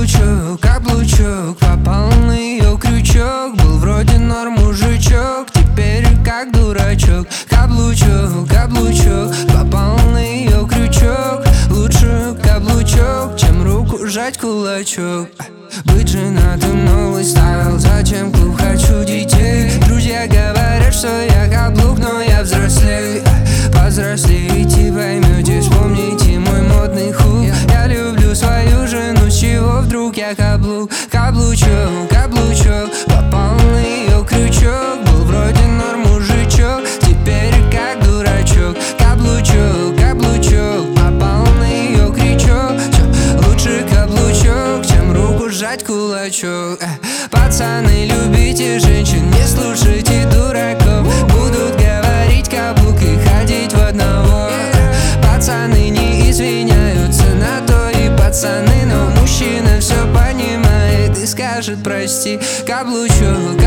Каблучок, каблучок, попал на ее крючок. Был вроде норм мужичок, теперь как дурачок. Каблучок, каблучок, попал на ее крючок. Лучше каблучок, чем руку жать кулачок. Быть женатым новый стайл, зачем клуб, хочу детей. Друзья говорят, что я каблук, но я взрослей. Повзрослеете, поймете, вспомните мой модный хук. Я люблю свою жену, с чего вдруг я каблук. Каблучок, каблучок, попал на ее крючок. Был вроде норм мужичок, теперь как дурачок. Каблучок, каблучок, попал на ее крючок. Лучше каблучок, чем руку сжать кулачок. Пацаны, любите женщин, не слушайте дураков. Будут говорить каблук и ходить в одного. Пацаны не извиняются на то и пацаны, но мужчина все понимает и скажет прости. Каблучок,